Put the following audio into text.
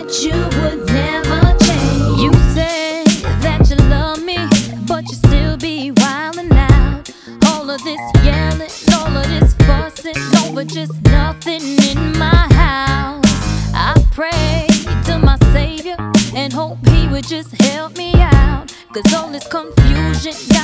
that you would never change. You say that you love me, but you still be wildin' out. All of this yelling, all of this fussing over just nothing in my house. I pray to my Savior and hope he would just help me out, 'cause all this confusion